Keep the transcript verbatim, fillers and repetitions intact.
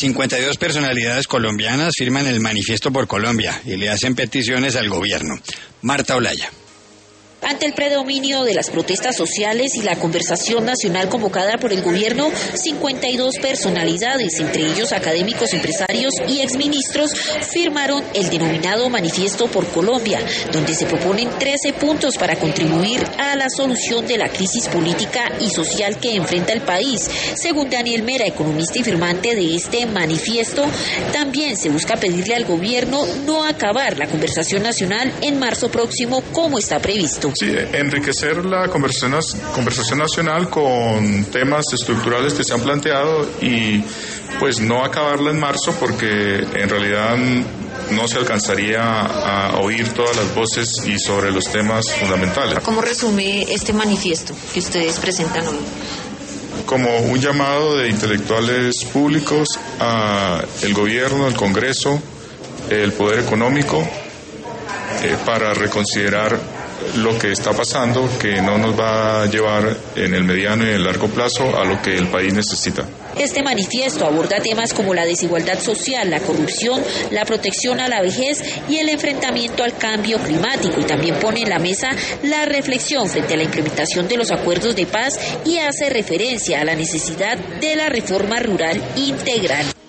cincuenta y dos personalidades colombianas firman el Manifiesto por Colombia y le hacen peticiones al gobierno. Marta Olaya. Ante el predominio de las protestas sociales y la conversación nacional convocada por el gobierno, cincuenta y dos personalidades, entre ellos académicos, empresarios y exministros, firmaron el denominado Manifiesto por Colombia, donde se proponen trece puntos para contribuir a la solución de la crisis política y social que enfrenta el país. Según Daniel Mera, economista y firmante de este manifiesto, también se busca pedirle al gobierno no acabar la conversación nacional en marzo próximo como está previsto. Sí, enriquecer la conversación, conversación nacional con temas estructurales que se han planteado y pues no acabarla en marzo porque en realidad no se alcanzaría a oír todas las voces y sobre los temas fundamentales. ¿Cómo resume este manifiesto que ustedes presentan hoy? Como un llamado de intelectuales públicos al gobierno, al Congreso, el poder económico, eh, para reconsiderar lo que está pasando, que no nos va a llevar en el mediano y en el largo plazo a lo que el país necesita. Este manifiesto aborda temas como la desigualdad social, la corrupción, la protección a la vejez y el enfrentamiento al cambio climático, y también pone en la mesa la reflexión frente a la implementación de los acuerdos de paz y hace referencia a la necesidad de la reforma rural integral.